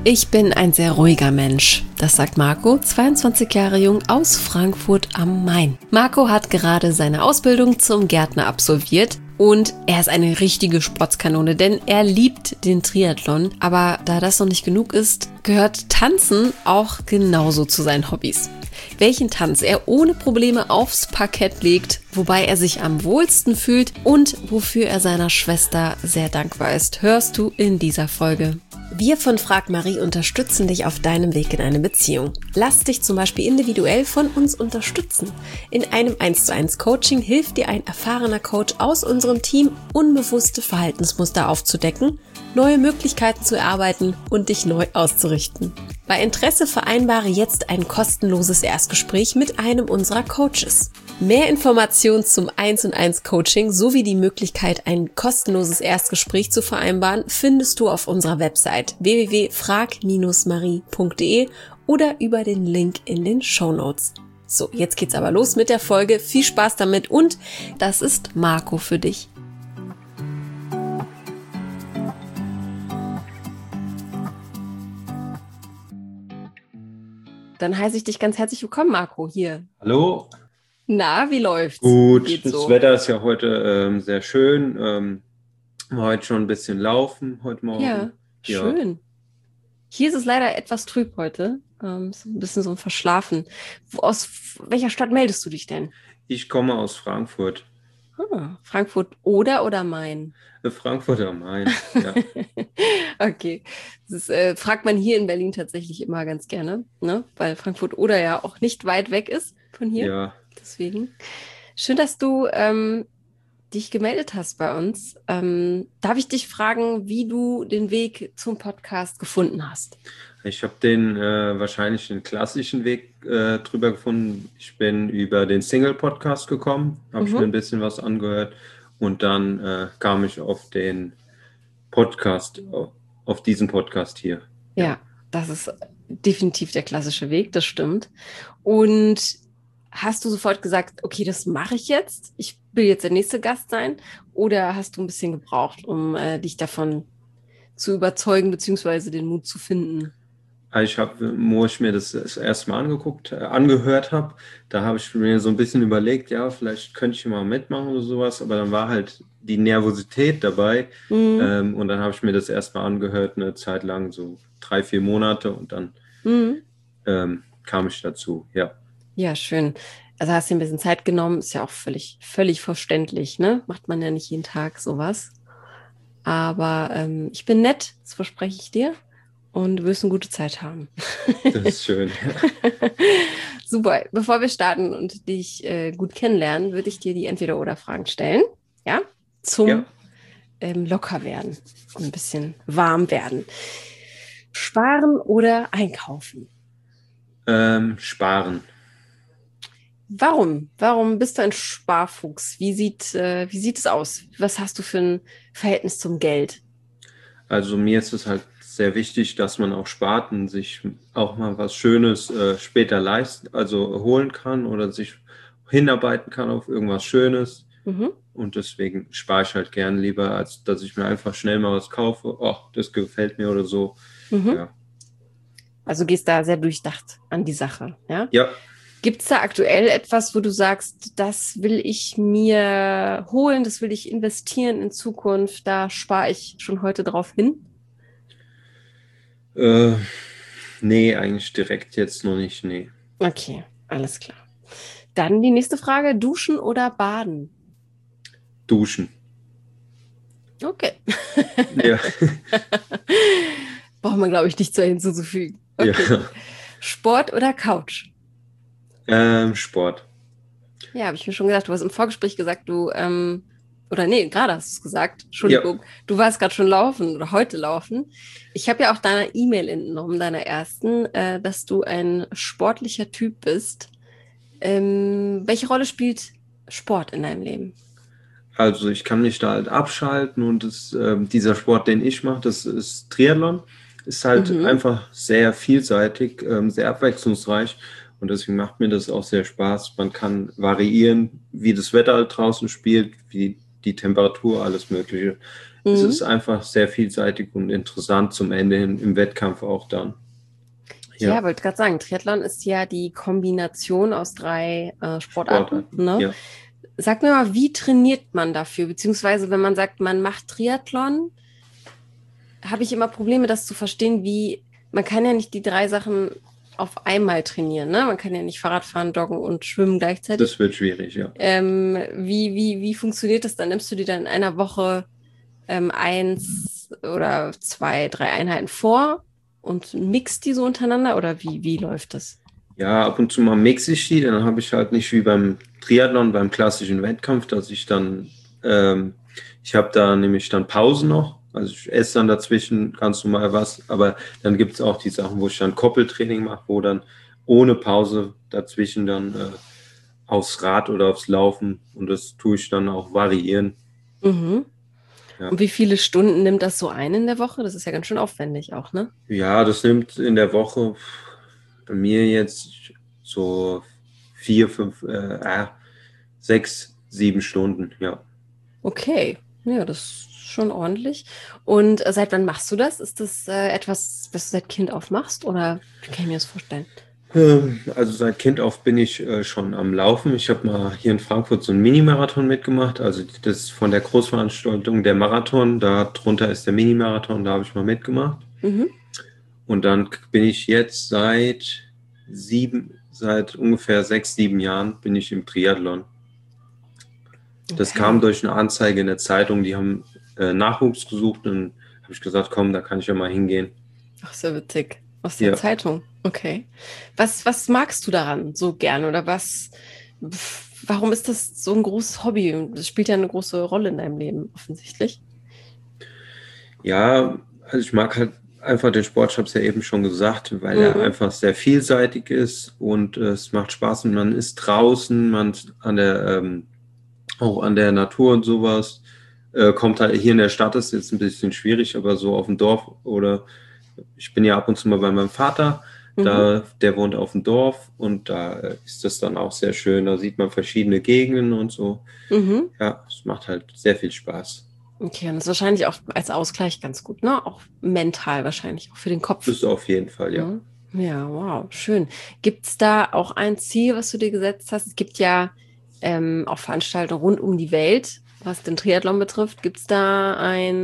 Ich bin ein sehr ruhiger Mensch. Das sagt Marco, 22 Jahre jung aus Frankfurt am Main. Marco hat gerade seine Ausbildung zum Gärtner absolviert und er ist eine richtige Sportskanone, denn er liebt den Triathlon. Aber da das noch nicht genug ist, gehört Tanzen auch genauso zu seinen Hobbys. Welchen Tanz er ohne Probleme aufs Parkett legt, wobei er sich am wohlsten fühlt und wofür er seiner Schwester sehr dankbar ist, hörst du in dieser Folge. Wir von Frag Marie unterstützen dich auf deinem Weg in eine Beziehung. Lass dich zum Beispiel individuell von uns unterstützen. In einem 1:1 Coaching hilft dir ein erfahrener Coach aus unserem Team, unbewusste Verhaltensmuster aufzudecken, neue Möglichkeiten zu erarbeiten und dich neu auszurichten. Bei Interesse vereinbare jetzt ein kostenloses Erstgespräch mit einem unserer Coaches. Mehr Informationen zum 1:1 Coaching sowie die Möglichkeit, ein kostenloses Erstgespräch zu vereinbaren, findest du auf unserer Website www.frag-marie.de oder über den Link in den Shownotes. So, jetzt geht's aber los mit der Folge. Viel Spaß damit und das ist Marco für dich. Dann heiße ich dich ganz herzlich willkommen, Marco, hier. Hallo. Na, wie läuft's? Gut, das Wetter ist ja heute sehr schön. War heute schon ein bisschen laufen, heute Morgen. Ja, schön. Hier ist es leider etwas trüb heute. Ist ein bisschen so verschlafen. Aus welcher Stadt meldest du dich denn? Ich komme aus Frankfurt. Frankfurt oder Main? Frankfurt am Main, ja. Okay, das fragt man hier in Berlin tatsächlich immer ganz gerne, ne? Weil Frankfurt oder ja auch nicht weit weg ist von hier. Ja. Deswegen. Schön, dass du dich gemeldet hast bei uns. Darf ich dich fragen, wie du den Weg zum Podcast gefunden hast? Ich habe wahrscheinlich den klassischen Weg drüber gefunden. Ich bin über den Single-Podcast gekommen, habe ich mir ein bisschen was angehört und dann kam ich auf den Podcast, auf diesen Podcast hier. Ja, das ist definitiv der klassische Weg, das stimmt. Und hast du sofort gesagt, okay, das mache ich jetzt, ich will jetzt der nächste Gast sein, oder hast du ein bisschen gebraucht, um dich davon zu überzeugen, beziehungsweise den Mut zu finden? Wo ich mir das erste Mal angehört habe, da habe ich mir so ein bisschen überlegt, ja, vielleicht könnte ich mal mitmachen oder sowas, aber dann war halt die Nervosität dabei und dann habe ich mir das erst mal angehört, eine Zeit lang, so 3-4 Monate und dann kam ich dazu, ja. Ja, schön. Also hast du ein bisschen Zeit genommen, ist ja auch völlig verständlich, ne? Macht man ja nicht jeden Tag sowas. Aber ich bin nett, das verspreche ich dir. Und du wirst eine gute Zeit haben. Das ist schön. Super. Bevor wir starten und dich gut kennenlernen, würde ich dir die Entweder-oder-Fragen stellen. Ja? Zum locker werden und ein bisschen warm werden. Sparen oder einkaufen? Sparen. Warum? Warum bist du ein Sparfuchs? Wie sieht es aus? Was hast du für ein Verhältnis zum Geld? Also mir ist es halt sehr wichtig, dass man auch spart und sich auch mal was Schönes später holen kann oder sich hinarbeiten kann auf irgendwas Schönes. Und deswegen spare ich halt gern lieber, als dass ich mir einfach schnell mal was kaufe. Ach, das gefällt mir oder so. Ja. Also gehst da sehr durchdacht an die Sache, ja? Ja. Gibt es da aktuell etwas, wo du sagst, das will ich mir holen, das will ich investieren in Zukunft, da spare ich schon heute drauf hin? Nee, eigentlich direkt jetzt noch nicht, nee. Okay, alles klar. Dann die nächste Frage, duschen oder baden? Duschen. Okay. Ja. Braucht man, glaube ich, nicht so hinzuzufügen. Okay. Ja. Sport oder Couch? Sport. Ja, habe ich mir schon gedacht. Du hast im Vorgespräch gesagt, gerade hast du es gesagt. Entschuldigung, ja. Du warst gerade schon laufen oder heute laufen. Ich habe ja auch deiner E-Mail entnommen, deiner ersten, dass du ein sportlicher Typ bist. Welche Rolle spielt Sport in deinem Leben? Also ich kann mich da halt abschalten und dieser Sport, den ich mache, das ist Triathlon. Ist halt einfach sehr vielseitig, sehr abwechslungsreich. Und deswegen macht mir das auch sehr Spaß. Man kann variieren, wie das Wetter halt draußen spielt, wie die Temperatur, alles Mögliche. Es ist einfach sehr vielseitig und interessant zum Ende hin, im Wettkampf auch dann. Ja, wollte gerade sagen, Triathlon ist ja die Kombination aus 3 Sportarten, ne? Ja. Sag mir mal, wie trainiert man dafür? Beziehungsweise, wenn man sagt, man macht Triathlon, habe ich immer Probleme, das zu verstehen, man kann ja nicht die 3 Sachen auf einmal trainieren, ne? Man kann ja nicht Fahrrad fahren, joggen und schwimmen gleichzeitig. Das wird schwierig, ja. Wie funktioniert das dann? Nimmst du dir dann in einer Woche 1 oder 2, 3 Einheiten vor und mixt die so untereinander oder wie läuft das? Ja, ab und zu mal mixe ich die, dann habe ich halt nicht wie beim Triathlon, beim klassischen Wettkampf, dass ich dann, ich habe da nämlich dann Pause noch, also ich esse dann dazwischen ganz normal was, aber dann gibt es auch die Sachen, wo ich dann Koppeltraining mache, wo dann ohne Pause dazwischen dann aufs Rad oder aufs Laufen und das tue ich dann auch variieren. Mhm. Ja. Und wie viele Stunden nimmt das so ein in der Woche? Das ist ja ganz schön aufwendig auch, ne? Ja, das nimmt in der Woche bei mir jetzt so 4, 5, 6, 7 Stunden, ja. Okay, ja, das ist schon ordentlich. Und seit wann machst du das? Ist das etwas, was du seit Kind auf machst oder wie kann ich mir das vorstellen? Also seit Kind auf bin ich schon am Laufen. Ich habe mal hier in Frankfurt so einen Mini-Marathon mitgemacht. Also das ist von der Großveranstaltung der Marathon. Darunter ist der Mini-Marathon, da habe ich mal mitgemacht. Mhm. Und dann bin ich jetzt seit ungefähr 6, 7 Jahren bin ich im Triathlon. Das Okay. kam durch eine Anzeige in der Zeitung, die haben Nachwuchs gesucht und habe ich gesagt, komm, da kann ich ja mal hingehen. Ach, sehr witzig. Aus der Zeitung. Okay. Was magst du daran so gern oder warum ist das so ein großes Hobby? Das spielt ja eine große Rolle in deinem Leben, offensichtlich. Ja, also ich mag halt einfach den Sport, ich habe es ja eben schon gesagt, weil er einfach sehr vielseitig ist und es macht Spaß und man ist draußen, man auch an der Natur und sowas. Kommt halt hier in der Stadt, ist jetzt ein bisschen schwierig, aber so auf dem Dorf oder ich bin ja ab und zu mal bei meinem Vater, der wohnt auf dem Dorf und da ist das dann auch sehr schön. Da sieht man verschiedene Gegenden und so. Mhm. Ja, es macht halt sehr viel Spaß. Okay, und das ist wahrscheinlich auch als Ausgleich ganz gut, ne? Auch mental wahrscheinlich, auch für den Kopf. Das ist auf jeden Fall, ja. Ja, wow, schön. Gibt es da auch ein Ziel, was du dir gesetzt hast? Es gibt ja auch Veranstaltungen rund um die Welt, was den Triathlon betrifft. Gibt es da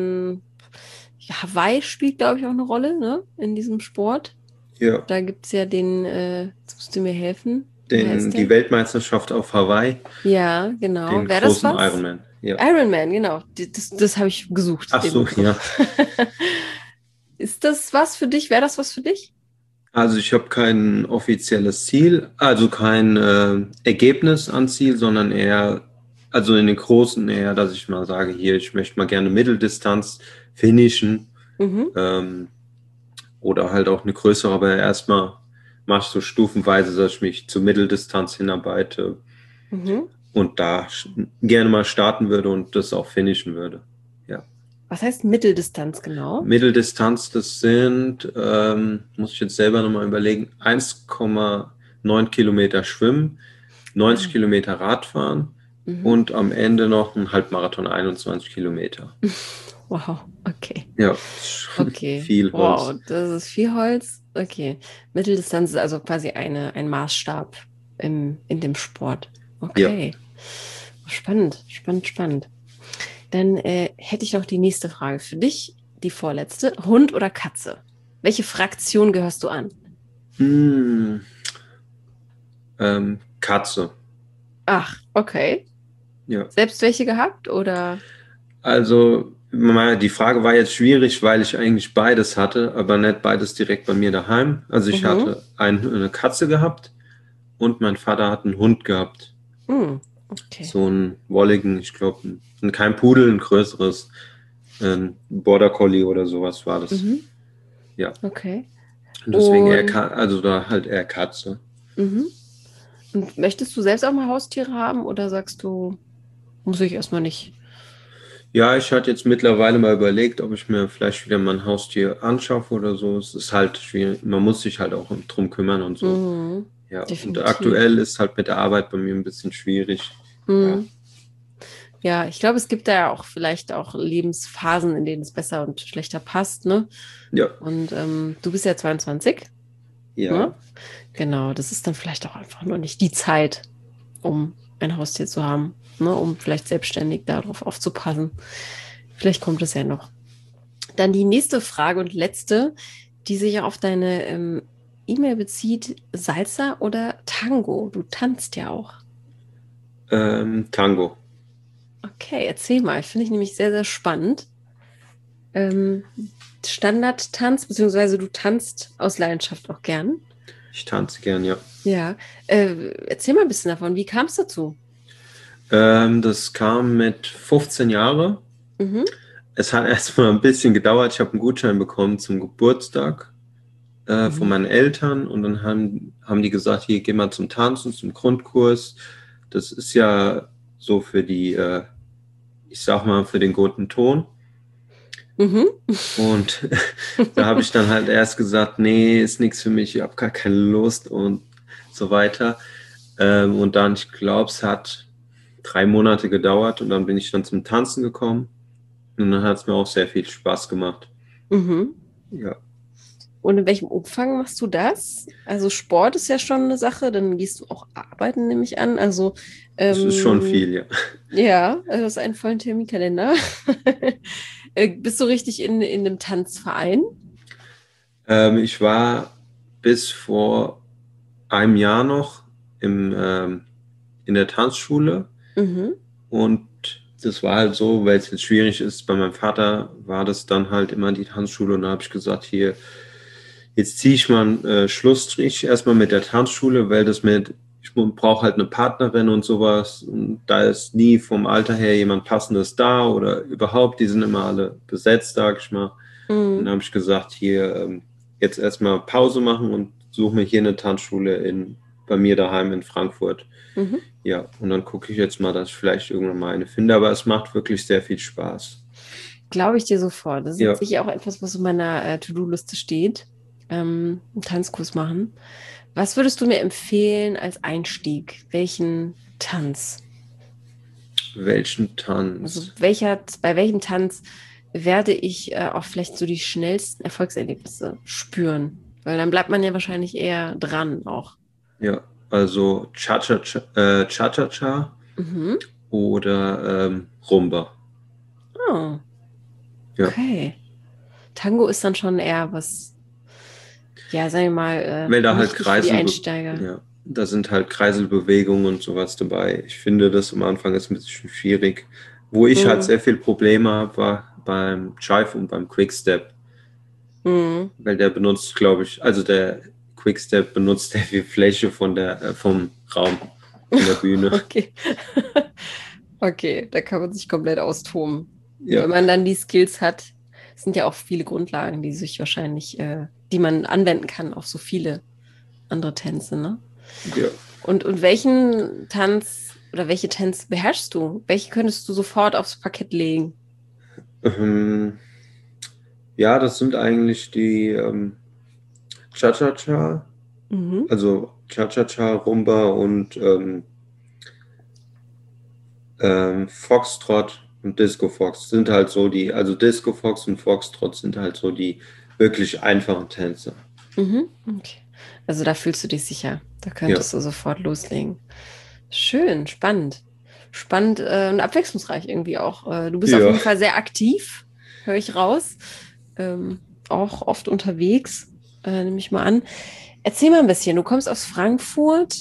Hawaii spielt, glaube ich, auch eine Rolle, ne? In diesem Sport. Ja. Da gibt es ja jetzt musst du mir helfen. Die Weltmeisterschaft auf Hawaii. Ja, genau. Den großen Ironman. Ja. Ironman, genau. Das habe ich gesucht. Ach so, ja. Ist das was für dich? Wäre das was für dich? Also ich habe kein offizielles Ziel, also kein Ergebnis an Ziel, sondern eher, also in den Großen eher, dass ich mal sage, hier, ich möchte mal gerne Mitteldistanz finishen. Oder halt auch eine größere, aber erstmal mache ich so stufenweise, dass ich mich zur Mitteldistanz hinarbeite und da gerne mal starten würde und das auch finishen würde. Ja. Was heißt Mitteldistanz genau? Mitteldistanz, das sind, muss ich jetzt selber nochmal überlegen, 1,9 Kilometer Schwimmen, 90 Kilometer Radfahren und am Ende noch ein Halbmarathon, 21 Kilometer. Wow, okay. Ja, okay. Viel Holz. Wow, das ist viel Holz. Okay. Mitteldistanz ist also quasi ein Maßstab in dem Sport. Okay. Ja. Spannend. Dann hätte ich noch die nächste Frage für dich, die vorletzte. Hund oder Katze? Welche Fraktion gehörst du an? Katze. Ach, okay. Ja. Selbst welche gehabt oder? Also die Frage war jetzt schwierig, weil ich eigentlich beides hatte, aber nicht beides direkt bei mir daheim. Also ich hatte eine Katze gehabt und mein Vater hat einen Hund gehabt. Okay. So einen wolligen, ich glaube, kein Pudel, ein größeres, ein Border Collie oder sowas war das. Ja. Okay. Und deswegen eher Katze. Und möchtest du selbst auch mal Haustiere haben oder sagst du, muss ich erstmal nicht? Ja, ich hatte jetzt mittlerweile mal überlegt, ob ich mir vielleicht wieder mal ein Haustier anschaffe oder so. Es ist halt schwierig. Man muss sich halt auch drum kümmern und so. Ja, definitiv. Und aktuell ist halt mit der Arbeit bei mir ein bisschen schwierig. Ja. Ja, ich glaube, es gibt da ja auch vielleicht auch Lebensphasen, in denen es besser und schlechter passt, ne? Ja, Und du bist ja 22, ja. ne? Genau, das ist dann vielleicht auch einfach nur nicht die Zeit, um ein Haustier zu haben, ne? Um vielleicht selbstständig darauf aufzupassen. Vielleicht kommt es ja noch. Dann die nächste Frage und letzte, die sich auf deine E-Mail bezieht: Salsa oder Tango? Du tanzt ja auch. Tango. Okay, erzähl mal. Finde ich nämlich sehr, sehr spannend. Ähm, Standardtanz, beziehungsweise du tanzt aus Leidenschaft auch gern. Ich tanze gern, ja. Ja. Erzähl mal ein bisschen davon. Wie kam es dazu? Das kam mit 15 Jahren. Mhm. Es hat erstmal ein bisschen gedauert. Ich habe einen Gutschein bekommen zum Geburtstag von Mhm. meinen Eltern und dann haben die gesagt, hier, geh mal zum Tanzen, zum Grundkurs. Das ist ja so für die, ich sag mal, für den guten Ton. Mhm. Und da habe ich dann halt erst gesagt, nee, ist nichts für mich, ich habe gar keine Lust und so weiter. Und dann, ich glaube, es hat 3 Monate gedauert und dann bin ich dann zum Tanzen gekommen und dann hat es mir auch sehr viel Spaß gemacht. Mhm. Ja, Und in welchem Umfang machst du das? Also Sport ist ja schon eine Sache, dann gehst du auch arbeiten, nehme ich an. Also es ist schon ähm, viel, ja. ja, du hast einen vollen Terminkalender. Bist du richtig in einem Tanzverein? Ich war bis vor einem Jahr noch in der Tanzschule Mhm. und das war halt so, weil es jetzt schwierig ist. Bei meinem Vater war das dann halt immer die Tanzschule und da habe ich gesagt, hier, jetzt ziehe ich mal einen Schlussstrich erstmal mit der Tanzschule, weil ich brauche halt eine Partnerin und sowas. Und da ist nie vom Alter her jemand Passendes da oder überhaupt, die sind immer alle besetzt, sag ich mal. Und dann Mhm. habe ich gesagt, hier jetzt erstmal Pause machen und suche mir hier eine Tanzschule bei mir daheim in Frankfurt. Mhm. Ja, und dann gucke ich jetzt mal, dass ich vielleicht irgendwann mal eine finde, aber es macht wirklich sehr viel Spaß. Glaube ich dir sofort. Das ist Ja, tatsächlich auch etwas, was auf meiner To-Do-Liste steht. Einen Tanzkurs machen. Was würdest du mir empfehlen als Einstieg? Welchen Tanz? welchen Also Tanz? bei welchem Tanz werde ich auch vielleicht so die schnellsten Erfolgserlebnisse spüren? Weil dann bleibt man ja wahrscheinlich eher dran auch. Ja, also Cha-Cha-Cha, Cha-Cha-Cha Mhm. oder Rumba. Oh, Ja, okay. Tango ist dann schon eher was, ja, sagen wir mal, weil da halt nicht für die Einsteiger. Ja, da sind halt Kreiselbewegungen und sowas dabei. Ich finde, das am Anfang ist ein bisschen schwierig. Wo ich halt Mhm. sehr viel Probleme habe, war beim Jive und beim Quickstep, Mhm. weil der benutzt, glaube ich, also der Quickstep benutzt sehr viel Fläche vom Raum, von der Bühne. Okay. Okay, da kann man sich komplett austoben. Ja, Wenn man dann die Skills hat, sind ja auch viele Grundlagen, die man anwenden kann auf so viele andere Tänze, ne? ja. Und welchen Tanz oder welche Tänze beherrschst du? Welche könntest du sofort aufs Parkett legen? Ähm, ja, das sind eigentlich die Cha-Cha-Cha, Mhm. also Cha-Cha-Cha, Rumba und Foxtrot und Disco Fox sind halt so also Disco Fox und Foxtrot sind halt so die wirklich einfachen Tänze. Mhm. Okay. Also da fühlst du dich sicher. Da Ja, könntest du sofort loslegen. Schön, spannend. Spannend und abwechslungsreich irgendwie auch. Du bist auf ja. jeden Fall sehr aktiv, höre ich raus. Auch oft unterwegs, nehme ich mal an. Erzähl mal ein bisschen. Du kommst aus Frankfurt.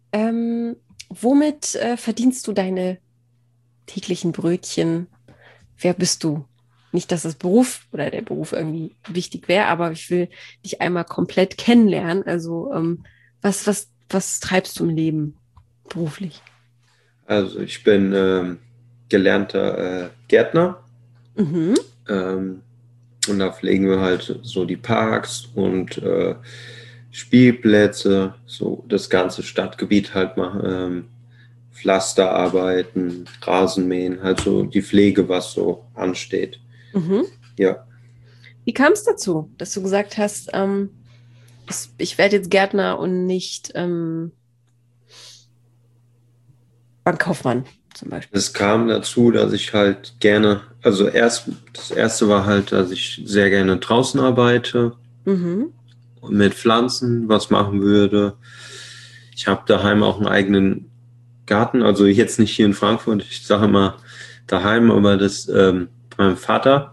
Womit verdienst du deine täglichen Brötchen? Wer bist du? Nicht, dass das Beruf oder der Beruf irgendwie wichtig wäre, aber ich will dich einmal komplett kennenlernen. Also, was treibst du im Leben beruflich? Also ich bin gelernter Gärtner Mhm. ähm, und da pflegen wir halt so die Parks und Spielplätze, so das ganze Stadtgebiet halt machen, Pflasterarbeiten, Rasenmähen, halt so die Pflege, was so ansteht. Mhm. Ja, Wie kam es dazu, dass du gesagt hast, ich werde jetzt Gärtner und nicht Bankkaufmann zum Beispiel? Es kam dazu, dass ich halt gerne, also das erste war halt, dass ich sehr gerne draußen arbeite, mit Pflanzen was machen würde. Ich habe daheim auch einen eigenen Garten, also jetzt nicht hier in Frankfurt, ich sage immer daheim, aber das meinem Vater.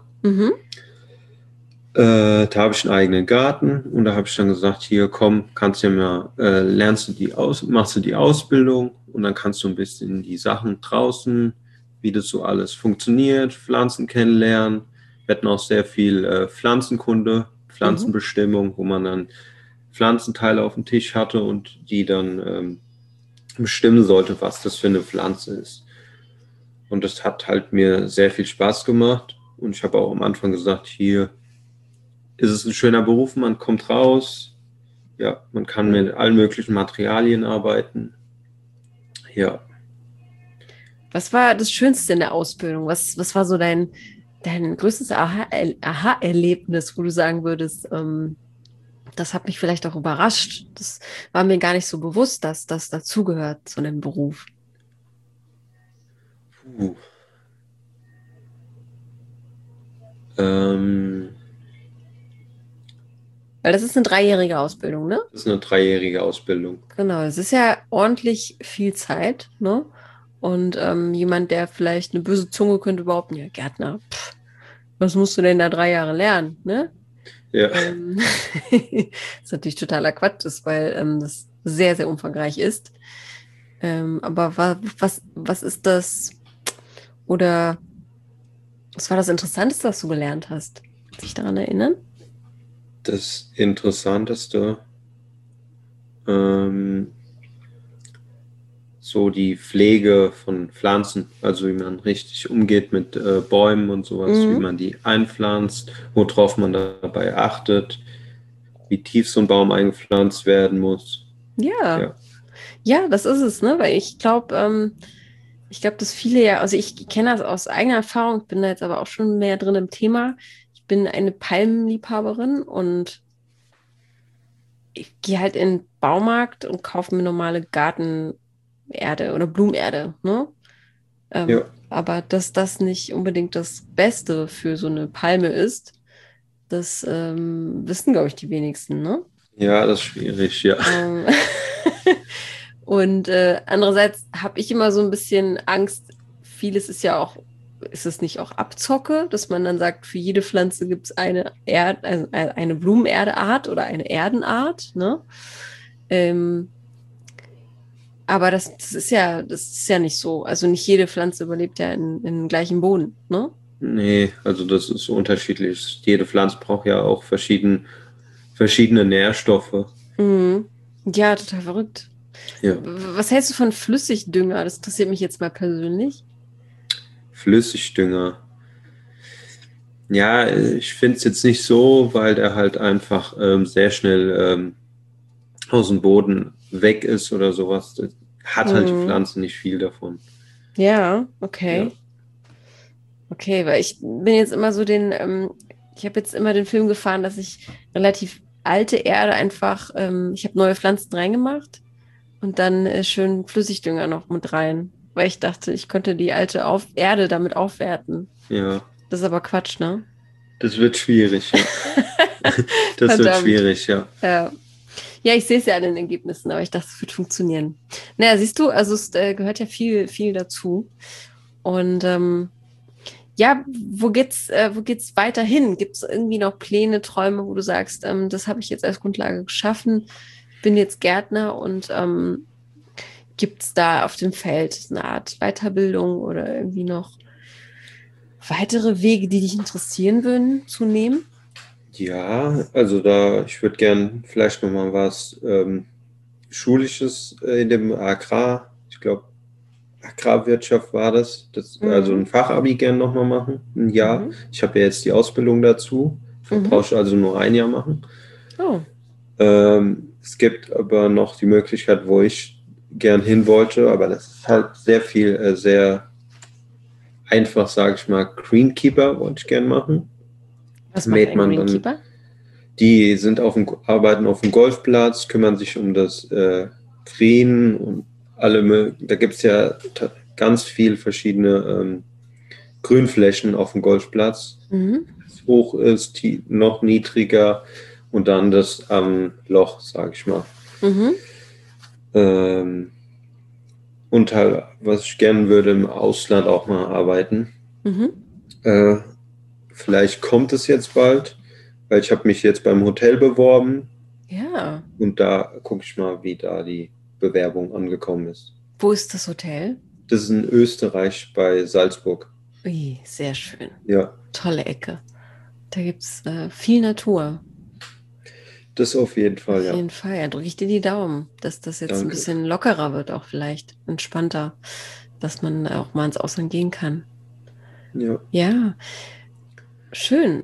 Da habe ich einen eigenen Garten und da habe ich dann gesagt, hier komm, kannst du ja mal, machst du die Ausbildung und dann kannst du ein bisschen die Sachen draußen, wie das so alles funktioniert, Pflanzen kennenlernen. Wir hatten auch sehr viel Pflanzenkunde, Pflanzenbestimmung, wo man dann Pflanzenteile auf dem Tisch hatte und die dann bestimmen sollte, was das für eine Pflanze ist. Und das hat halt mir sehr viel Spaß gemacht und ich habe auch am Anfang gesagt, hier ist es ein schöner Beruf, man kommt raus, ja, man kann mit allen möglichen Materialien arbeiten. Ja. Was war das Schönste in der Ausbildung? Was war so dein größtes Aha-Erlebnis, wo du sagen würdest, das hat mich vielleicht auch überrascht. Das war mir gar nicht so bewusst, dass das dazugehört zu einem Beruf. Puh. Ähm, Weil das ist eine 3-jährige Ausbildung, ne? Das ist eine 3-jährige Ausbildung. Genau, es ist ja ordentlich viel Zeit, ne? Und jemand, der vielleicht eine böse Zunge könnte behaupten, ja, Gärtner, was musst du denn da 3 Jahre lernen, ne? Ja. Was natürlich totaler Quatsch ist, weil das sehr, sehr umfangreich ist. Aber was ist das, oder was war das Interessanteste, was du gelernt hast? Kannst du dich daran erinnern? Das Interessanteste, so die Pflege von Pflanzen, also wie man richtig umgeht mit Bäumen und sowas, wie man die einpflanzt, worauf man dabei achtet, wie tief so ein Baum eingepflanzt werden muss. Ja. Ja, das ist es, ne? Weil ich glaube, dass viele ja, also ich kenne das aus eigener Erfahrung, ich bin da jetzt aber auch schon mehr drin im Thema. Ich bin eine Palmenliebhaberin und ich gehe halt in den Baumarkt und kaufe mir normale Gartenerde oder Blumenerde, ne? Ja. Aber dass das nicht unbedingt das Beste für so eine Palme ist, das wissen, glaube ich, die wenigsten, ne? Ja, das ist schwierig, ja. Und andererseits habe ich immer so ein bisschen Angst, vieles ist es nicht auch Abzocke, dass man dann sagt, für jede Pflanze gibt es eine Blumenerdeart oder eine Erdenart, ne? Aber das ist ja nicht so. Also nicht jede Pflanze überlebt ja in gleichem Boden, ne? Nee, also das ist so unterschiedlich. Jede Pflanze braucht ja auch verschiedene Nährstoffe. Ja, total verrückt. Ja. Was hältst du von Flüssigdünger? Das interessiert mich jetzt mal persönlich. Flüssigdünger. Ja, ich finde es jetzt nicht so, weil der halt einfach sehr schnell aus dem Boden weg ist oder sowas. Das hat halt die Pflanze nicht viel davon. Ja, okay. Ja. Okay, weil ich bin jetzt immer so ich habe jetzt immer den Film gefahren, dass ich relativ alte Erde einfach, ich habe neue Pflanzen reingemacht und dann schön Flüssigdünger noch mit rein, weil ich dachte, ich könnte die alte Erde damit aufwerten. Ja. Das ist aber Quatsch, ne? Das wird schwierig, ja. Das wird schwierig, ja. Ja, ich sehe es ja an den Ergebnissen, aber ich dachte, es wird funktionieren. Naja, siehst du, also es gehört ja viel, viel dazu. Und ja, wo geht's weiter hin? Gibt es irgendwie noch Pläne, Träume, wo du sagst, das habe ich jetzt als Grundlage geschaffen, bin jetzt Gärtner und gibt es da auf dem Feld eine Art Weiterbildung oder irgendwie noch weitere Wege, die dich interessieren würden, zu nehmen? Ja, also ich würde gern vielleicht nochmal was Schulisches in dem ich glaube, Agrarwirtschaft war das, also ein Fachabi gern nochmal machen, ein Jahr. Ich habe ja jetzt die Ausbildung dazu, brauche ich also nur ein Jahr machen. Oh. Es gibt aber noch die Möglichkeit, wo ich gern hin wollte, aber das ist halt sehr viel, sehr einfach, sage ich mal, Greenkeeper wollte ich gern machen. Was macht ein Greenkeeper? Die arbeiten auf dem Golfplatz, kümmern sich um das Green und da gibt es ja ganz viel verschiedene Grünflächen auf dem Golfplatz. Hoch ist, noch niedriger und dann das Loch, sage ich mal. Und halt, was ich gerne würde, im Ausland auch mal arbeiten. Vielleicht kommt es jetzt bald, weil ich habe mich jetzt beim Hotel beworben. Ja. Und da gucke ich mal, wie da die Bewerbung angekommen ist. Wo ist das Hotel? Das ist in Österreich bei Salzburg. Ui, sehr schön. Ja. Tolle Ecke. Da gibt es viel Natur. Das auf jeden Fall, ja. Auf jeden Fall. Ja, drücke ich dir die Daumen, dass das jetzt ein bisschen lockerer wird, auch vielleicht entspannter, dass man auch mal ins Ausland gehen kann. Ja. Ja, schön.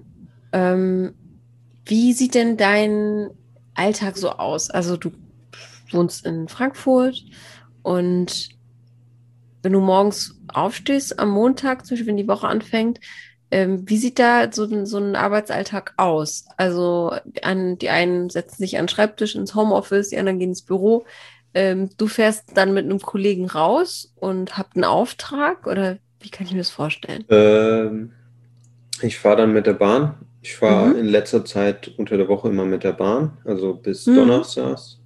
Wie sieht denn dein Alltag so aus? Also du wohnst in Frankfurt und wenn du morgens aufstehst am Montag, zum Beispiel wenn die Woche anfängt, wie sieht da so ein Arbeitsalltag aus? Also die einen setzen sich an den Schreibtisch ins Homeoffice, die anderen gehen ins Büro. Du fährst dann mit einem Kollegen raus und habt einen Auftrag oder wie kann ich mir das vorstellen? Ich fahre dann mit der Bahn. Ich fahre in letzter Zeit unter der Woche immer mit der Bahn, also bis Donnerstags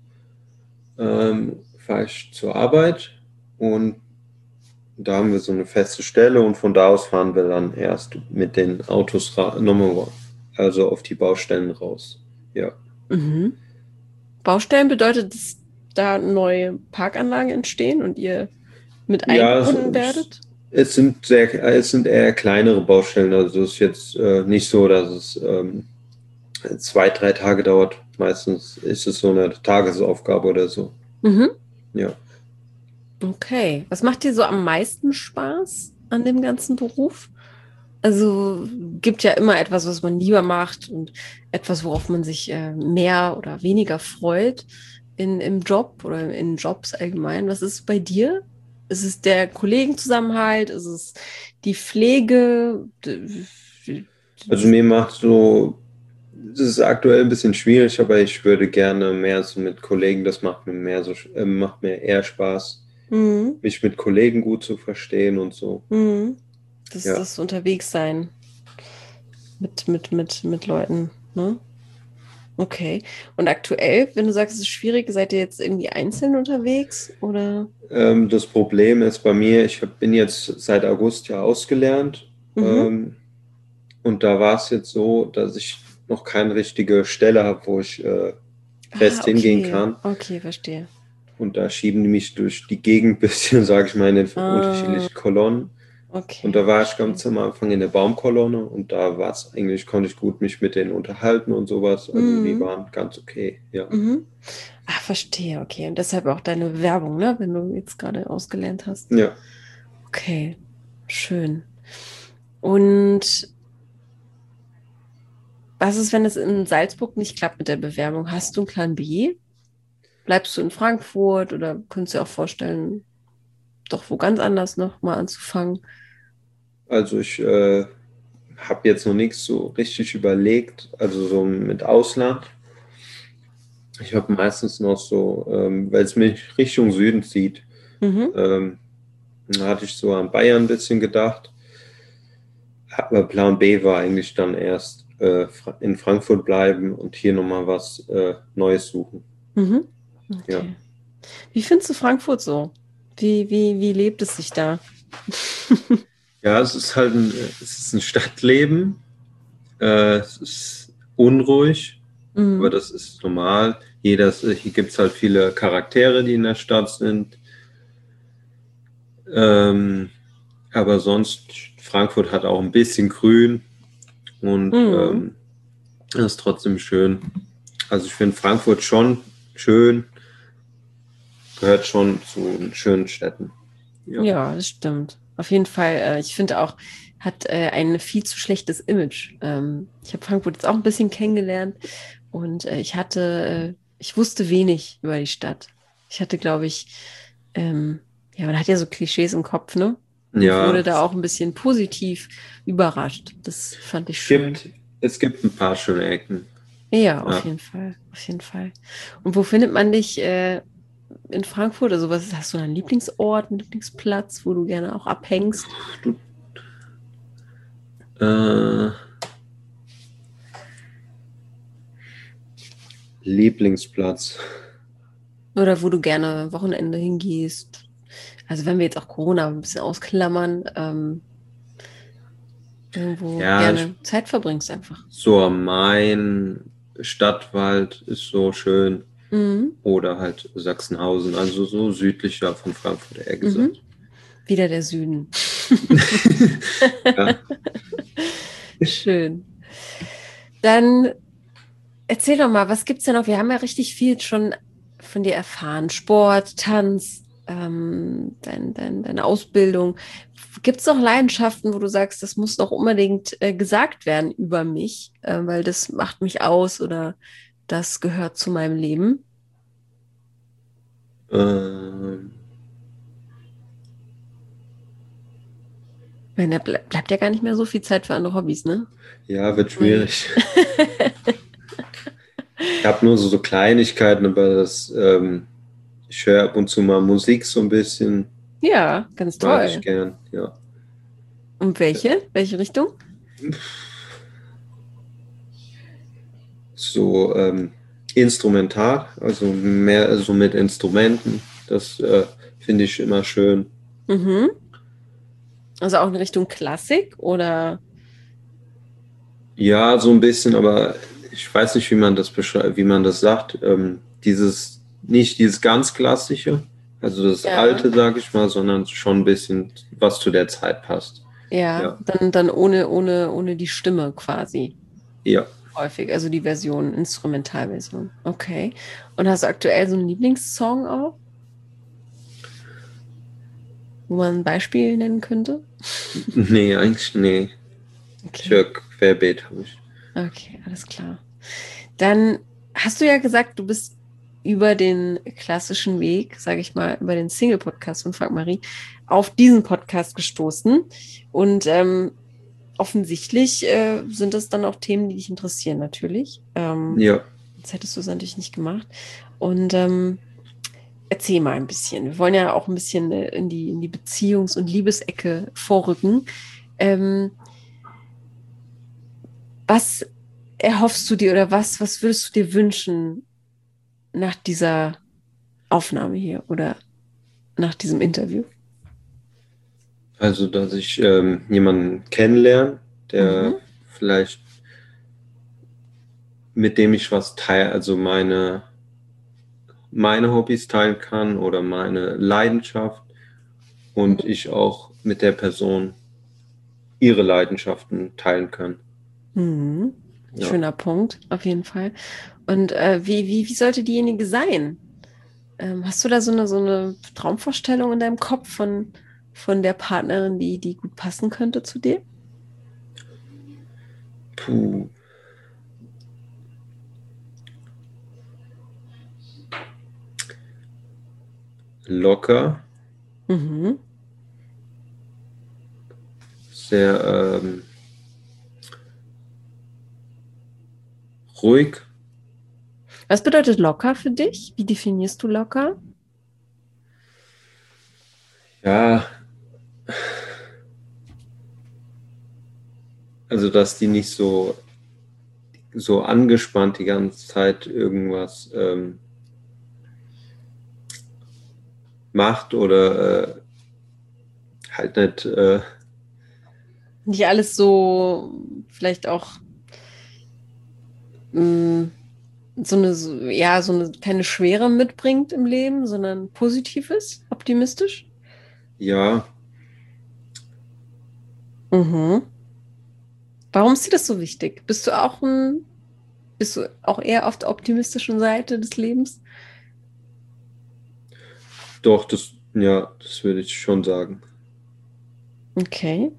fahre ich zur Arbeit und da haben wir so eine feste Stelle und von da aus fahren wir dann erst mit den Autos nochmal, also auf die Baustellen raus. Ja. Baustellen bedeutet, dass da neue Parkanlagen entstehen und ihr mit eingebunden werdet? Es sind eher kleinere Baustellen, also es ist jetzt nicht so, dass es 2-3 Tage dauert. Meistens ist es so eine Tagesaufgabe oder so. Ja. Okay. Was macht dir so am meisten Spaß an dem ganzen Beruf? Also gibt ja immer etwas, was man lieber macht und etwas, worauf man sich mehr oder weniger freut im Job oder in Jobs allgemein. Was ist es bei dir? Ist es der Kollegenzusammenhalt? Ist es die Pflege? Also mir macht es ist aktuell ein bisschen schwierig, aber ich würde gerne mehr so mit Kollegen, das macht mir eher Spaß, mich mit Kollegen gut zu verstehen und so. Das Unterwegssein mit Leuten, ne? Okay. Und aktuell, wenn du sagst, es ist schwierig, seid ihr jetzt irgendwie einzeln unterwegs oder? Das Problem ist bei mir, ich bin jetzt seit August ja ausgelernt und da war es jetzt so, dass ich noch keine richtige Stelle habe, wo ich fest hingehen kann. Okay, verstehe. Und da schieben die mich durch die Gegend ein bisschen, sage ich mal, in den unterschiedlichen Kolonnen. Okay. Und da war ich ganz am Anfang in der Baumkolonne und da war es eigentlich, konnte ich gut mich mit denen unterhalten und sowas. Also die waren ganz okay, ja. Ach, verstehe, okay. Und deshalb auch deine Bewerbung, ne? Wenn du jetzt gerade ausgelernt hast. Ja. Okay, schön. Und was ist, wenn es in Salzburg nicht klappt mit der Bewerbung? Hast du einen Plan B? Bleibst du in Frankfurt oder könntest du dir auch vorstellen, doch wo ganz anders noch mal anzufangen? Also ich habe jetzt noch nichts so richtig überlegt, also so mit Ausland. Ich habe meistens noch so, weil es mich Richtung Süden zieht, da hatte ich so an Bayern ein bisschen gedacht. Aber Plan B war eigentlich dann erst in Frankfurt bleiben und hier nochmal was Neues suchen. Okay. Ja. Wie findest du Frankfurt so? Wie lebt es sich da? Ja, es ist halt ein Stadtleben. Es ist unruhig, aber das ist normal. Hier gibt es halt viele Charaktere, die in der Stadt sind. Aber sonst, Frankfurt hat auch ein bisschen Grün und ist trotzdem schön. Also ich finde Frankfurt schon schön, gehört schon zu schönen Städten. Ja, das stimmt. Auf jeden Fall. Ich finde auch, hat ein viel zu schlechtes Image. Ich habe Frankfurt jetzt auch ein bisschen kennengelernt und ich wusste wenig über die Stadt. Ich hatte, glaube ich, man hat ja so Klischees im Kopf, ne? Und wurde da auch ein bisschen positiv überrascht. Das fand ich schön. Es gibt ein paar schöne Ecken. Ja, auf jeden Fall. Auf jeden Fall. Und wo findet man dich in Frankfurt? Also was hast du einen Lieblingsort, einen Lieblingsplatz, wo du gerne auch abhängst? Du, äh, Lieblingsplatz. Oder wo du gerne Wochenende hingehst? Also wenn wir jetzt auch Corona ein bisschen ausklammern, irgendwo Ja, gerne Zeit verbringst einfach. so am Main, Stadtwald ist so schön. Mhm. Oder halt Sachsenhausen, also so südlicher von Frankfurt eher Mhm. gesagt. Wieder der Süden. Ja. Schön. Dann erzähl doch mal, was gibt's denn noch? Wir haben ja richtig viel schon von dir erfahren. Sport, Tanz, deine Ausbildung. Gibt es noch Leidenschaften, wo du sagst, das muss doch unbedingt gesagt werden über mich, weil das macht mich aus oder das gehört zu meinem Leben? Ähm, Ich meine, da bleibt ja gar nicht mehr so viel Zeit für andere Hobbys, ne? ja, wird Nee. schwierig. Ich habe nur so Kleinigkeiten, aber ich höre ab und zu mal Musik so ein bisschen, Ja, ganz mag ich toll. gern, ja. Und welche? Welche Richtung? So instrumental, also mehr so mit Instrumenten, das finde ich immer schön. Mhm. Also auch in Richtung Klassik oder? Ja, so ein bisschen, aber ich weiß nicht, wie man das beschreibt, wie man das sagt. Nicht dieses ganz klassische, also das Ja. alte, sage ich mal, sondern schon ein bisschen, was zu der Zeit passt. Ja, Ja, dann ohne die Stimme quasi. ja. Häufig, also die Version, Instrumentalversion. Okay. Und hast du aktuell so einen Lieblingssong auch, wo man ein Beispiel nennen könnte? Nee, eigentlich, nee. Ich Okay. höre querbeet, habe ich. Okay, alles klar. Dann hast du ja gesagt, du bist über den klassischen Weg, sage ich mal, über den Single-Podcast von Frank Marie, auf diesen Podcast gestoßen. Und offensichtlich sind das dann auch Themen, die dich interessieren, natürlich. Ja, Sonst hättest du es natürlich nicht gemacht. Und erzähl mal ein bisschen. Wir wollen ja auch ein bisschen in die Beziehungs- und Liebesecke vorrücken. Ähm, was erhoffst du dir oder was würdest du dir wünschen nach dieser Aufnahme hier oder nach diesem Interview? also, dass ich jemanden kennenlerne, der Mhm. vielleicht, mit dem ich was teile, also meine Hobbys teilen kann oder meine Leidenschaft und ich auch mit der Person ihre Leidenschaften teilen kann. Mhm. Ja. Schöner Punkt, auf jeden Fall. Und wie sollte diejenige sein? Hast du da so eine Traumvorstellung in deinem Kopf von der Partnerin, die gut passen könnte zu dir? Puh. Locker, Mhm. sehr ruhig. Was bedeutet locker für dich? Wie definierst du locker? Ja, also dass die nicht so angespannt die ganze Zeit irgendwas macht oder halt nicht, Nicht alles so, vielleicht auch mh, so eine keine Schwere mitbringt im Leben, sondern Positives, optimistisch? ja, Mhm. Warum ist dir das so wichtig? Bist du auch eher auf der optimistischen Seite des Lebens? doch, das würde ich schon sagen. Okay.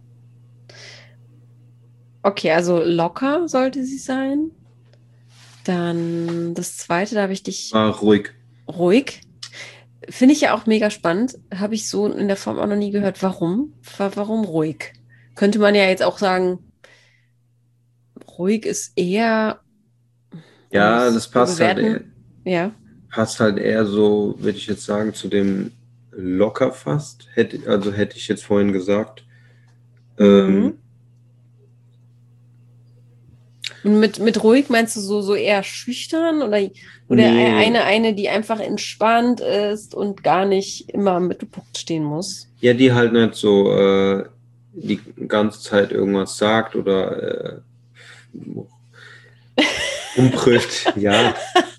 Okay, also locker sollte sie sein. Dann das zweite, da habe ich dich War ruhig. ruhig. Finde ich ja auch mega spannend. Habe ich so in der Form auch noch nie gehört. Warum? Warum ruhig? Könnte man ja jetzt auch sagen, ruhig ist eher, ohne Ja, es das zu passt halt. bewerten. Ja. passt halt eher so, würde ich jetzt sagen, zu dem locker fast. Hätte ich jetzt vorhin gesagt. Mhm. Und mit ruhig meinst du so eher schüchtern oder Nee, eine, die einfach entspannt ist und gar nicht immer im Mittelpunkt stehen muss? ja, die halt nicht so die ganze Zeit irgendwas sagt oder umbrüllt. Ja,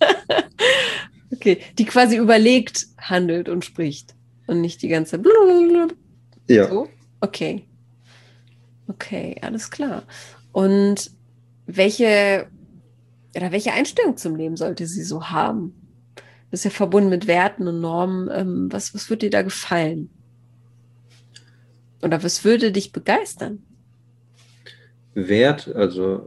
Okay, die quasi überlegt handelt und spricht und nicht die ganze Zeit blablabla. ja. So? Okay. Okay, alles klar. Und welche welche Einstellung zum Leben sollte sie so haben? Das ist ja verbunden mit Werten und Normen. Was würde dir da gefallen? Oder was würde dich begeistern? Wert, also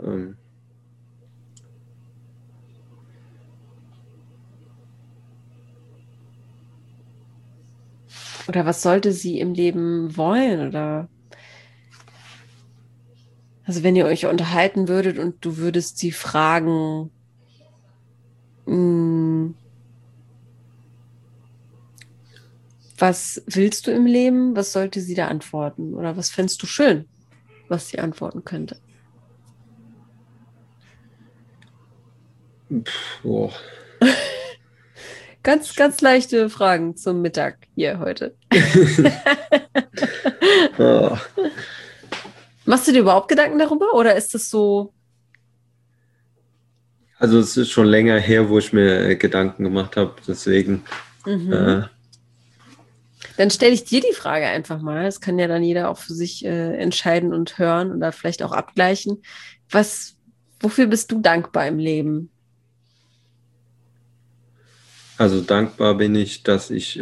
Oder was sollte sie im Leben wollen? Oder also wenn ihr euch unterhalten würdet und du würdest sie fragen, mh, was willst du im Leben? Was sollte sie da antworten? Oder was fändest du schön, was sie antworten könnte? boah. Ganz, ganz leichte Fragen zum Mittag hier heute. Ah. Machst du dir überhaupt Gedanken darüber oder ist das so? Also es ist schon länger her, wo ich mir Gedanken gemacht habe, deswegen Mhm. Dann stelle ich dir die Frage einfach mal. Das kann ja dann jeder auch für sich entscheiden und hören oder vielleicht auch abgleichen. Was, wofür bist du dankbar im Leben? also dankbar bin ich, dass ich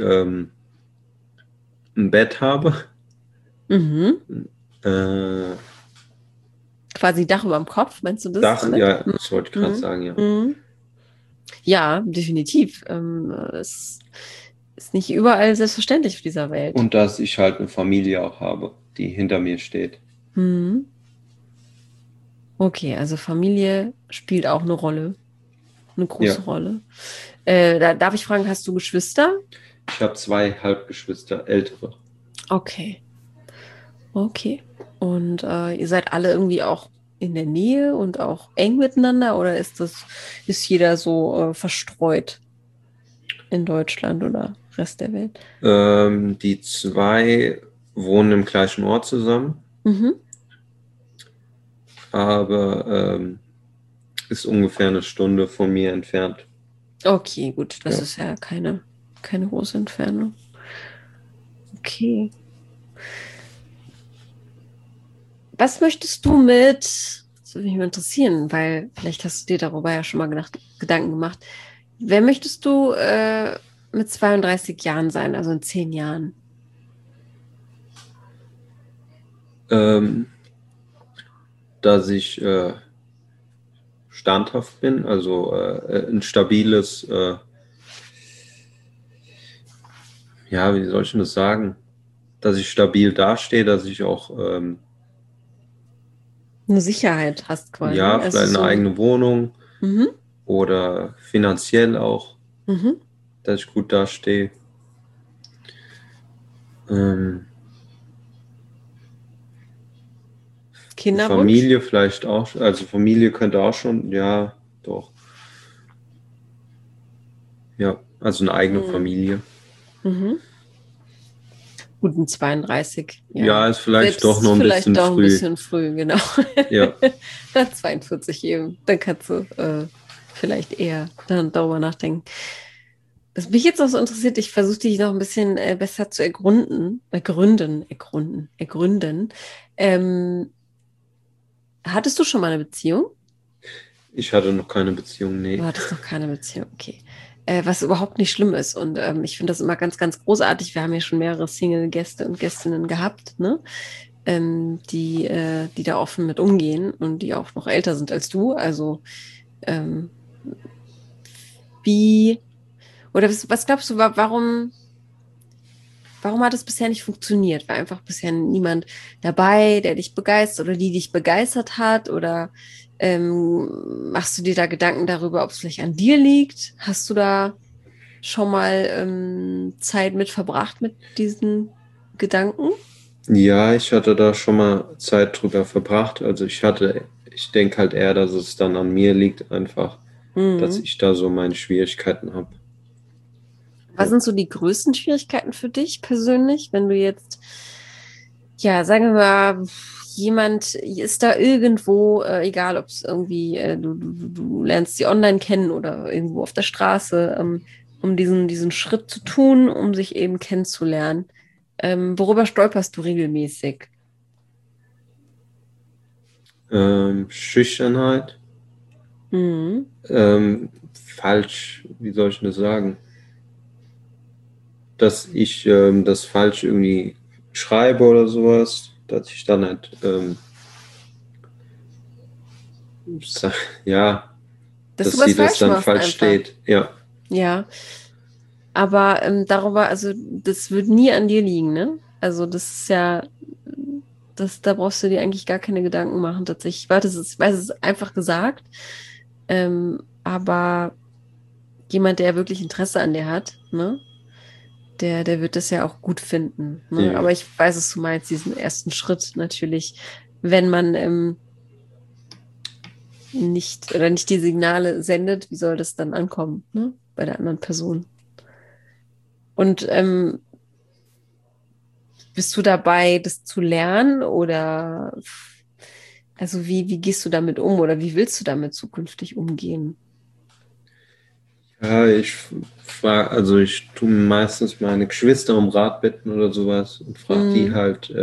ein Bett habe. Mhm. Äh, Quasi Dach über dem Kopf, meinst du das Dach, damit? ja, das wollte ich gerade Mhm. sagen, ja. Mhm. Ja, definitiv. Es ist nicht überall selbstverständlich auf dieser Welt. Und dass ich halt eine Familie auch habe, die hinter mir steht. Mhm. Okay, also Familie spielt auch eine Rolle, eine Ja, große Rolle. Da darf ich fragen, hast du Geschwister? ich habe 2 Halbgeschwister, ältere. Okay, okay. Und ihr seid alle irgendwie auch in der Nähe und auch eng miteinander oder ist jeder so verstreut in Deutschland oder Rest der Welt? Die 2 wohnen im gleichen Ort zusammen, Mhm. aber ist ungefähr eine Stunde von mir entfernt. Okay, gut, das Ja. ist ja keine große Entfernung. Okay. Was möchtest du das würde mich mal interessieren, weil vielleicht hast du dir darüber ja schon mal Gedanken gemacht. Wer möchtest du mit 32 Jahren sein, also in 10 Jahren? Ähm, Dass ich standhaft bin, also ein stabiles, ja, wie soll ich denn das sagen? Dass ich stabil dastehe, dass ich auch, Eine Sicherheit hast quasi. ja, Also vielleicht eine so. eigene Wohnung Mhm, oder finanziell auch, mhm. dass ich gut dastehe. Ähm, Kinderwunsch? Familie vielleicht auch, also Familie könnte auch schon, ja, doch, ja, also eine eigene Mhm. Familie. Mhm. Gut, ein 32, ja. Ja, ist vielleicht doch noch Selbst ein vielleicht bisschen doch ein früh. bisschen früh, genau. Ja, Dann 42 eben. Dann kannst du vielleicht eher dann darüber nachdenken. Was mich jetzt auch so interessiert, ich versuche dich noch ein bisschen besser zu ergründen. Ähm, hattest du schon mal eine Beziehung? ich hatte noch keine Beziehung, Du nee. hattest noch keine Beziehung, okay. Was überhaupt nicht schlimm ist. Und ich finde das immer ganz, ganz großartig. Wir haben ja schon mehrere Single-Gäste und Gästinnen gehabt, ne? Die da offen mit umgehen und die auch noch älter sind als du. Also ähm, wie, oder was glaubst du, warum hat es bisher nicht funktioniert? War einfach bisher niemand dabei, der dich begeistert oder die dich begeistert hat? Oder machst du dir da Gedanken darüber, ob es vielleicht an dir liegt? Hast du da schon mal Zeit mit verbracht mit diesen Gedanken? Ja, ich hatte da schon mal Zeit drüber verbracht. Also ich denke halt eher, dass es dann an mir liegt, einfach, dass Mhm. ich da so meine Schwierigkeiten habe. Was Ja. sind so die größten Schwierigkeiten für dich persönlich, wenn du jetzt, ja, sagen wir mal, jemand ist da irgendwo, egal ob es irgendwie, du lernst sie online kennen oder irgendwo auf der Straße, um diesen Schritt zu tun, um sich eben kennenzulernen. Worüber stolperst du regelmäßig? Schüchternheit, Mhm. falsch, wie soll ich das sagen? Dass ich das falsch irgendwie schreibe oder sowas, dass ich dann halt, sa- ja, Dass du dass sie was das falsch dann machst falsch einfach. steht. Ja, Ja. Aber darüber, also das wird nie an dir liegen, ne? Also das ist ja, da brauchst du dir eigentlich gar keine Gedanken machen, tatsächlich. Ich weiß, es ist einfach gesagt, aber jemand, der wirklich Interesse an dir hat, ne? Der wird das ja auch gut finden, ne? ja. Aber ich weiß, was du meinst, diesen ersten Schritt natürlich, wenn man nicht die Signale sendet, wie soll das dann ankommen, ne? Bei der anderen Person. Und bist du dabei, das zu lernen oder also wie gehst du damit um oder wie willst du damit zukünftig umgehen? Ja, also ich tue meistens meine Geschwister um Rat bitten oder sowas und frage die Mhm. halt,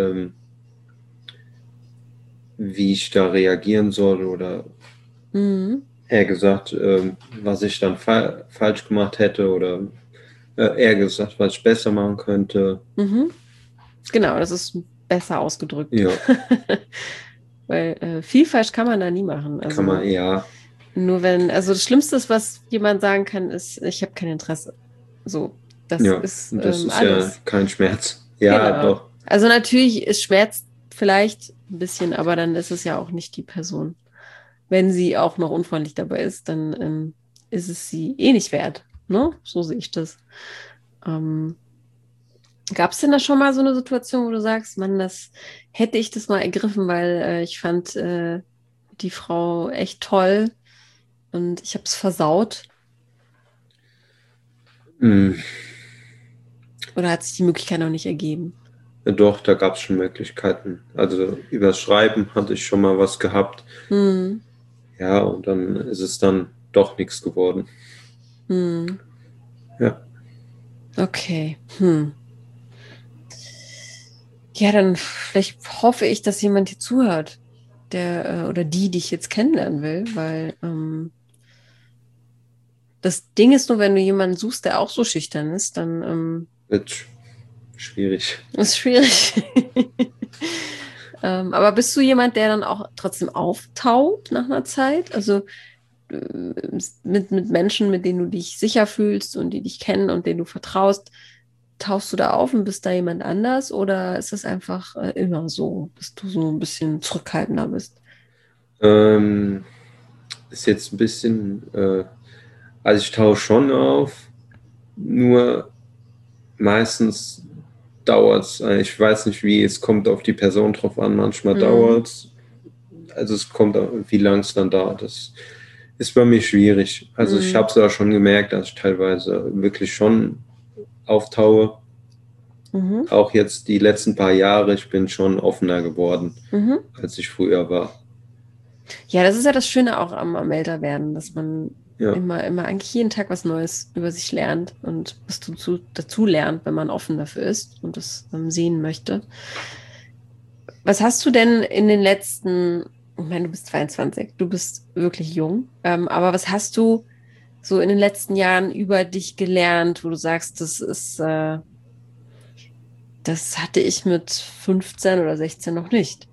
wie ich da reagieren soll oder Mhm. eher gesagt, was ich dann falsch gemacht hätte oder eher gesagt, was ich besser machen könnte. Mhm. Genau, das ist besser ausgedrückt. Ja, Weil viel falsch kann man da nie machen. kann man, Also ja, nur wenn, also das Schlimmste, was jemand sagen kann, ist, ich habe kein Interesse. So, das ja, ist das ist ja alles. kein Schmerz. Ja, Genau. doch, Also natürlich, es schmerzt vielleicht ein bisschen, aber dann ist es ja auch nicht die Person. Wenn sie auch noch unfreundlich dabei ist, dann ist es sie eh nicht wert. Ne? So sehe ich das. Ähm, Gab es denn da schon mal so eine Situation, wo du sagst, Mann, das hätte ich das mal ergriffen, weil ich fand die Frau echt toll und ich habe es versaut? mm, Oder hat sich die Möglichkeit noch nicht ergeben? doch, da gab es schon Möglichkeiten. Also übers Schreiben hatte ich schon mal was gehabt. Hm, Ja, und dann ist es dann doch nichts geworden. hm, Ja. okay. Hm. Ja, dann vielleicht hoffe ich, dass jemand dir zuhört, der oder die dich jetzt kennenlernen will, weil das Ding ist nur, wenn du jemanden suchst, der auch so schüchtern ist, dann Wird schwierig. ist schwierig. Aber bist du jemand, der dann auch trotzdem auftaut nach einer Zeit? Also mit Menschen, mit denen du dich sicher fühlst und die dich kennen und denen du vertraust, tauchst du da auf und bist da jemand anders? Oder ist es einfach immer so, dass du so ein bisschen zurückhaltender bist? Ähm, ist jetzt ein bisschen, also ich tausche schon auf, nur meistens dauert es, ich weiß nicht wie, es kommt auf die Person drauf an, manchmal Mhm. dauert es, also es kommt, wie lang es dann dauert, das ist bei mir schwierig. Also ich habe Mhm. es auch schon gemerkt, dass ich teilweise wirklich schon auftaue, Mhm. auch jetzt die letzten paar Jahre, ich bin schon offener geworden, Mhm. als ich früher war. Ja, das ist ja das Schöne auch am Älterwerden, dass man Ja. immer eigentlich jeden Tag was Neues über sich lernt und was dazu lernt, wenn man offen dafür ist und das sehen möchte. Was hast du denn in den letzten, ich meine, du bist 22, du bist wirklich jung, aber was hast du so in den letzten Jahren über dich gelernt, wo du sagst, das hatte ich mit 15 oder 16 noch nicht?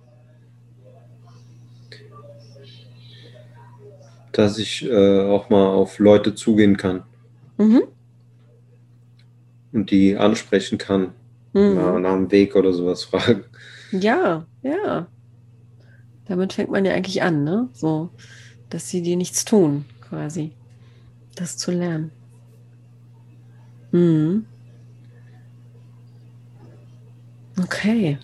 Dass ich auch mal auf Leute zugehen kann Mhm. und die ansprechen kann, mal Mhm. nach dem Weg oder sowas fragen. Ja, ja. Damit fängt man ja eigentlich an, ne? So, dass sie dir nichts tun, quasi. Das zu lernen. Mhm. Okay.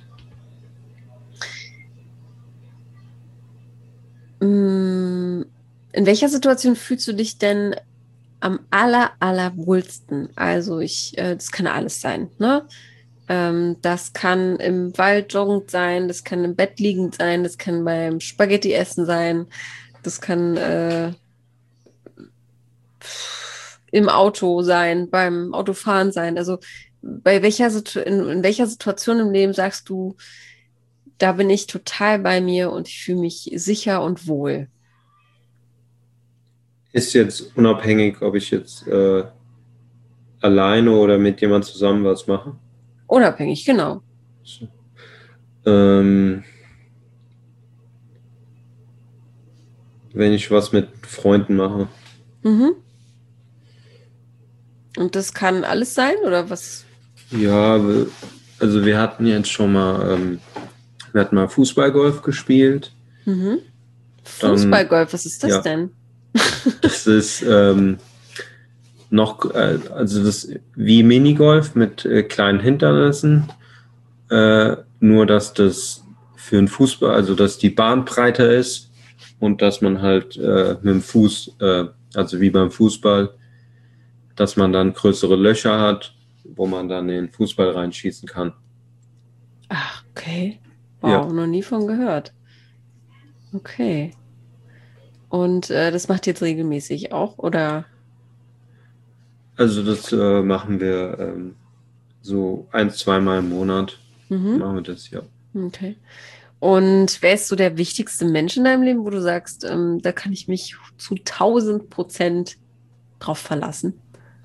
Mm, In welcher Situation fühlst du dich denn am allerwohlsten? Also das kann alles sein, ne? Das kann im Wald joggend sein, das kann im Bett liegend sein, das kann beim Spaghetti essen sein, das kann im Auto sein, beim Autofahren sein. Also in welcher Situation im Leben sagst du, da bin ich total bei mir und ich fühle mich sicher und wohl? Ist jetzt unabhängig, ob ich jetzt alleine oder mit jemand zusammen was mache. Unabhängig, genau. So. Ähm, wenn ich was mit Freunden mache. Mhm. Und das kann alles sein, oder was? Ja, also wir hatten jetzt schon mal, wir hatten mal Fußballgolf gespielt. Mhm. Dann, Fußballgolf, was ist das ja, denn? das ist also das wie Minigolf mit kleinen Hindernissen. Nur, dass das für einen Fußball, also dass die Bahn breiter ist und dass man halt mit dem Fuß, also wie beim Fußball, dass man dann größere Löcher hat, wo man dann den Fußball reinschießen kann. Ach, okay. Ja, Wow, noch nie von gehört. Okay. Und das macht ihr jetzt regelmäßig auch, oder? also das machen wir so ein, zweimal im Monat. Mhm. Machen wir das, ja. Okay. Und wer ist so der wichtigste Mensch in deinem Leben, wo du sagst, da kann ich mich zu 1000% drauf verlassen?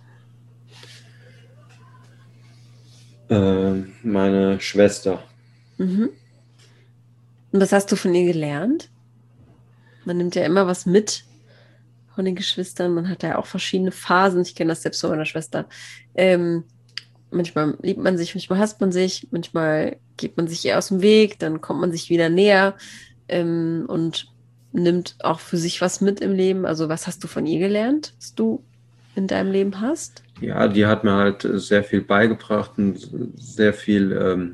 Meine Schwester. Mhm. Und was hast du von ihr gelernt? Man nimmt ja immer was mit von den Geschwistern. Man hat ja auch verschiedene Phasen. Ich kenne das selbst von meiner Schwester. Ähm, Manchmal liebt man sich, manchmal hasst man sich, manchmal geht man sich eher aus dem Weg, dann kommt man sich wieder näher, und nimmt auch für sich was mit im Leben. Also was hast du von ihr gelernt, was du in deinem Leben hast? Ja, die hat mir halt sehr viel beigebracht und sehr viel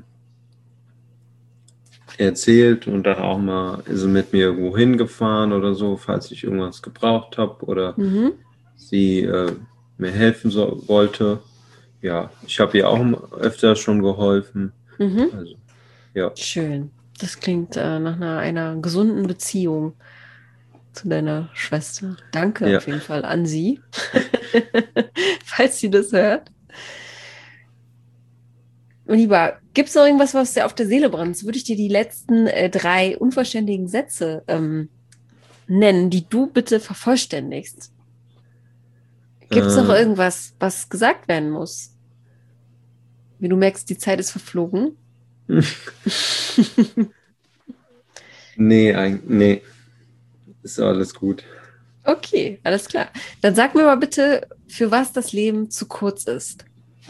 erzählt und dann auch mal ist sie mit mir irgendwo hingefahren oder so, falls ich irgendwas gebraucht habe oder Mhm. sie mir helfen wollte. Ja, ich habe ihr auch öfter schon geholfen. Mhm. Also, ja, Schön. Das klingt nach einer gesunden Beziehung zu deiner Schwester. Danke ja. auf jeden Fall an sie, falls sie das hört. Mein Lieber, gibt es noch irgendwas, was dir auf der Seele brennt? Würde ich dir die letzten drei unvollständigen Sätze nennen, die du bitte vervollständigst. Gibt es noch Äh, irgendwas, was gesagt werden muss? Wie du merkst, die Zeit ist verflogen. nee, ist alles gut. Okay, alles klar. Dann sag mir mal bitte, für was das Leben zu kurz ist.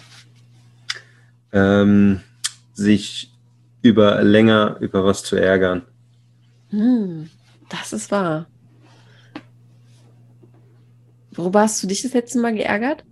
Ähm, sich länger über was zu ärgern. Hm, das ist wahr. Worüber hast du dich das letzte Mal geärgert?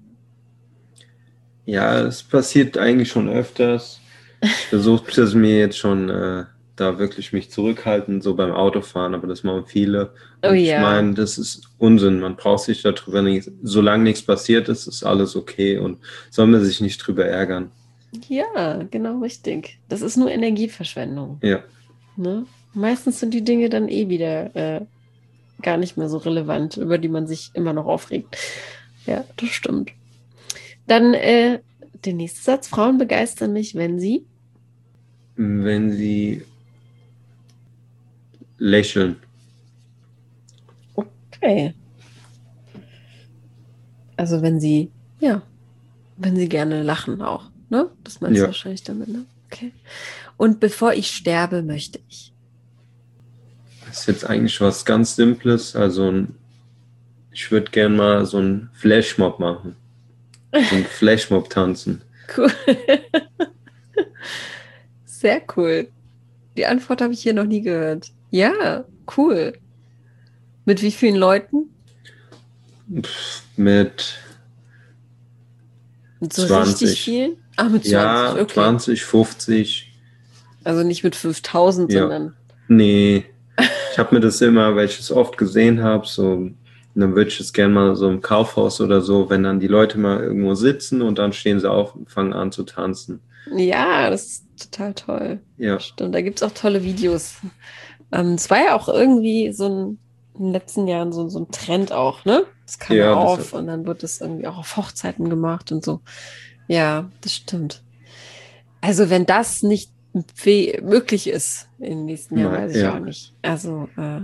Ja, es passiert eigentlich schon öfters. Ich versuche das mir jetzt schon da wirklich mich zurückhalten, so beim Autofahren, aber das machen viele. Oh Und ich ja, meine, das ist Unsinn. Man braucht sich darüber nicht, solange nichts passiert ist, ist alles okay und soll man sich nicht drüber ärgern. ja, genau richtig. Das ist nur Energieverschwendung, Ja, ne? Meistens sind die Dinge dann eh wieder gar nicht mehr so relevant, über die man sich immer noch aufregt. Ja, das stimmt. Dann der nächste Satz. Frauen begeistern mich, wenn sie. wenn sie lächeln. Okay. Also wenn sie, ja, wenn sie gerne lachen auch, ne? Das meinst du Ja, wahrscheinlich damit, ne? Okay. Und bevor ich sterbe, möchte ich. das ist jetzt eigentlich was ganz Simples. Also ich würde gern mal so einen Flashmob machen. So einen Flashmob tanzen. Cool. Sehr cool. Die Antwort habe ich hier noch nie gehört. Ja, cool. Mit wie vielen Leuten? Mit Mit so 20. richtig viel? Mit 20, ja, okay. 20, 50. Also nicht mit 5000, Ja. sondern... Nee, ich habe mir das immer, weil ich es oft gesehen habe, so, dann würde ich es gerne mal so im Kaufhaus oder so, wenn dann die Leute mal irgendwo sitzen und dann stehen sie auf und fangen an zu tanzen. Ja, das ist total toll. Ja. Stimmt, da gibt es auch tolle Videos. Es war ja auch irgendwie so in den letzten Jahren so ein Trend auch, ne? Das kam ja auf und dann wird das irgendwie auch auf Hochzeiten gemacht und so. Ja, das stimmt. Also wenn das nicht möglich ist in den nächsten Jahren, weiß ich auch nicht. Also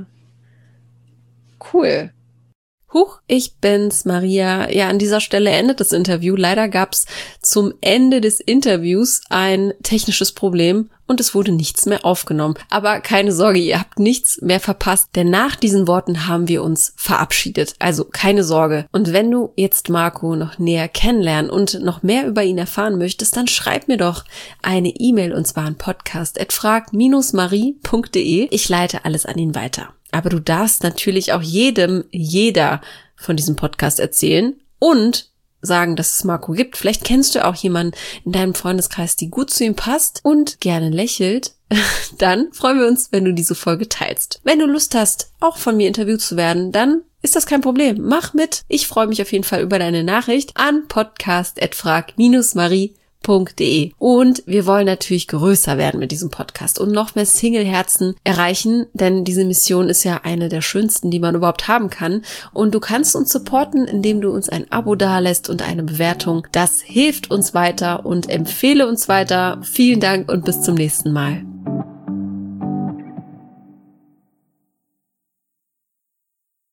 cool. Huch, ich bin's, Maria. Ja, an dieser Stelle endet das Interview. Leider gab's zum Ende des Interviews ein technisches Problem und es wurde nichts mehr aufgenommen. Aber keine Sorge, ihr habt nichts mehr verpasst, denn nach diesen Worten haben wir uns verabschiedet. Also keine Sorge. Und wenn du jetzt Marco noch näher kennenlernen und noch mehr über ihn erfahren möchtest, dann schreib mir doch eine E-Mail und zwar an podcast@frag-marie.de. Ich leite alles an ihn weiter. Aber du darfst natürlich auch jeder von diesem Podcast erzählen und sagen, dass es Marco gibt. Vielleicht kennst du auch jemanden in deinem Freundeskreis, die gut zu ihm passt und gerne lächelt. Dann freuen wir uns, wenn du diese Folge teilst. Wenn du Lust hast, auch von mir interviewt zu werden, dann ist das kein Problem. Mach mit. Ich freue mich auf jeden Fall über deine Nachricht an podcast@frag-marie.de. Und wir wollen natürlich größer werden mit diesem Podcast und noch mehr Single-Herzen erreichen, denn diese Mission ist ja eine der schönsten, die man überhaupt haben kann. Und du kannst uns supporten, indem du uns ein Abo dalässt und eine Bewertung. Das hilft uns weiter und empfehle uns weiter. Vielen Dank und bis zum nächsten Mal.